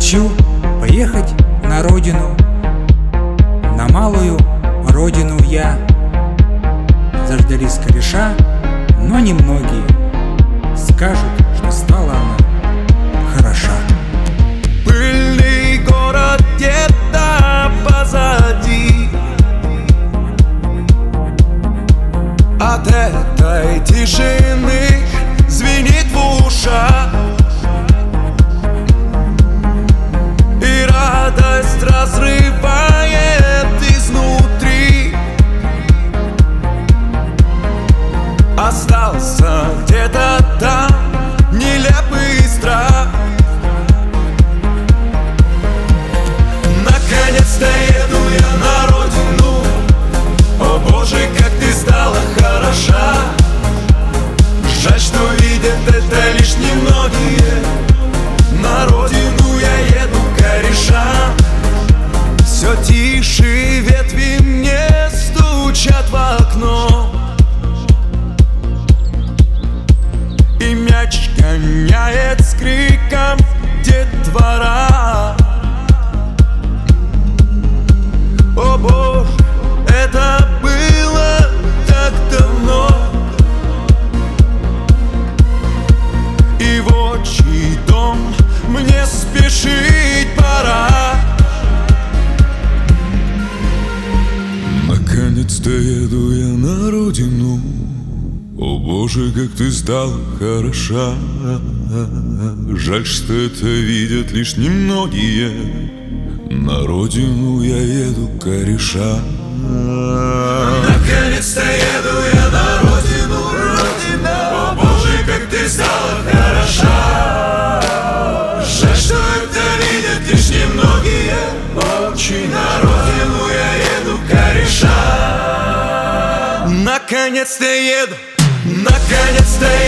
Хочу поехать на родину, на малую родину я. Заждались кореша, но немногие скажут, что стала она хороша. Пыльный город где-то позади, от этой тишины звенит в ушах, и радость разрывает изнутри. Остался где-то там нелепый страх. Наконец-то еду я на родину. О боже, как ты стала хороша. Жаль, что видят это лишь немногие. На родину я еду кореша. Все тише ветви мне стучат в окно, и мяч гоняет с криком детвора. О боже, это было так давно, и в отчий дом мне спешить пора. Наконец-то еду я на родину. О боже, как ты стала хороша. Жаль, что это видят лишь немногие. На родину я еду кореша. Наконец-то еду я на родину, родина. О боже, как ты стала хороша. Жаль, что это видят лишь немногие. Очень на родину я еду кореша. Наконец-то еду. Наконец-то